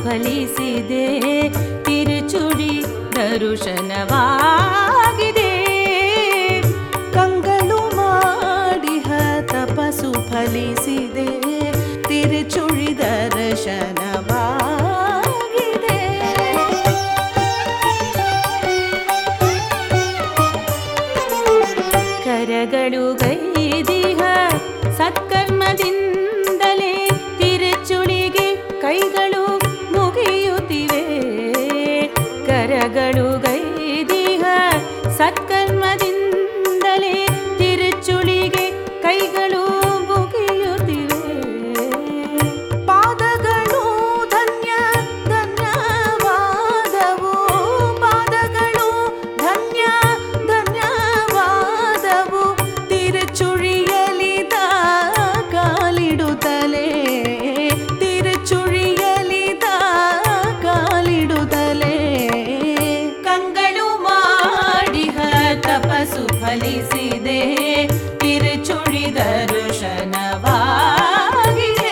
ಫಲಿಸಿದೆ ತಿರುಚುಳಿ ದರುಶನವಾಗಿದೆ ಕಂಗಳು ಮಾಡಿಹ ತಪಸ್ಸು ಫಲಿಸಿದೆ ತಿರುಚುಳಿ ದರ್ಶನವಾಗಿದೆ ಕರಗಳು ಗೈದಿಹ ಸತ್ಕರ್ಮದಿಂದಲೇ ತಿರುಚುಳಿಗೆ ಕೈಗಳು ಮುಗಿಯುತ್ತಿವೆ ಕರಗಳು ಗೈದಿಹ ಸತ್ಕರ್ಮದಿಂದಲೇ ತಿರುಚುಳಿಗೆ ಕೈಗಳು ಮುಗಿಯುತ್ತಿವೆ ಪಾದಗಳು ಧನ್ಯ ಧನ್ಯವಾದವು ಪಾದಗಳು ಧನ್ಯ ಧನ್ಯವಾದವು ತಿರುಚುಳಿಯಲಿದ ಕಾಲಿಡುತ್ತಲೇ ತಿರುಚುಳಿಯಲಿದ ಕಾಲಿಡುತ್ತಲೇ ಕಂಗಳು ಮಾಡಿಹ ತಪಸ್ಸು ಫಲಿಸಿದೆ ತಿರುಚುಳಿ ದರ್ಶನವಾಗಿದೆ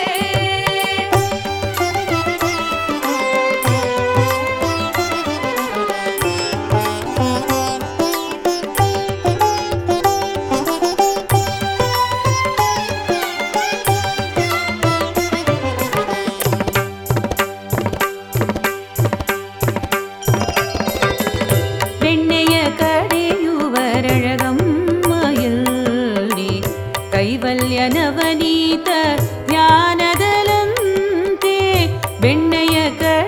ಬೆಣ್ಣೆಯ ಕಡೆಯುವರಳಗಮ್ಮಯಲ್ಲಿ ಕೈವಲ್ಯ ನವನೀತ ಧ್ಯಾನದಲಂತೆ ಬೆಣ್ಣೆಯ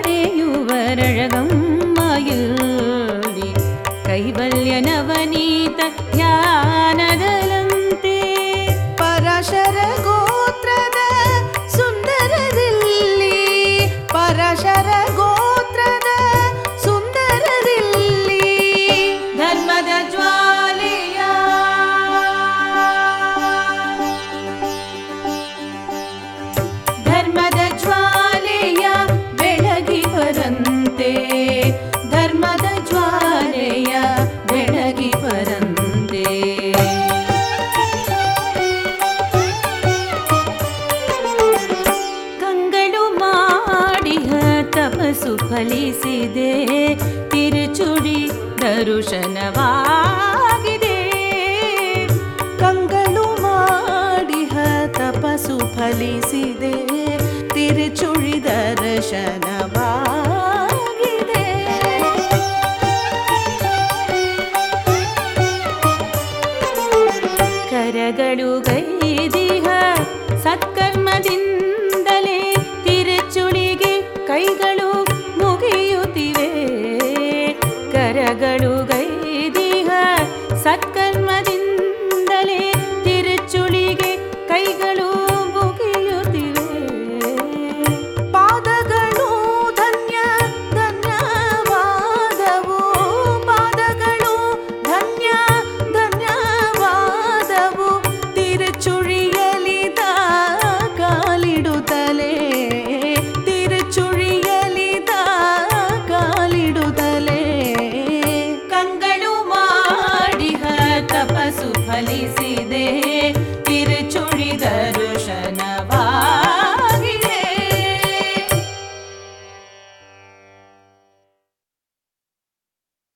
ಕಡೆಯುವರಳಗಮ್ಮಯಲ್ಲಿ ಕೈವಲ್ಯ ನವನೀತ ಧ್ಯಾನದಲಂತೆ ಪರಾಶರ ಗೋತ್ರದ ಸುಂದರದಿಲ್ಲಿ ಪರಾಶರ ಗೋತ್ರದ ಸುಂದರದಿಲ್ಲಿ ಧರ್ಮದ ಜ್ವಾಲೆಯ ಧರ್ಮದ ಜ್ವಾಲೆಯ ಬೆಳಗಿ ಬರಂತೆ ಧರ್ಮದ ಜ್ವಾಲೆಯ ಬೆಳಗಿ ಬರಂತೆ ಕಂಗಳು ಮಾಡಿಹ ತಪಸ್ಸು ಫಲಿಸಿದೆ ತಿರುಚುಳಿ ದರುಶನವಾಗಿದೆ ಕಂಗಳು ಮಾಡಿಹ ತಪಸ್ಸು ಫಲಿಸಿದೆ ತಿರುಚುಳಿ ದರ್ಶನವಾಗಿದೆ ಕರಗಳು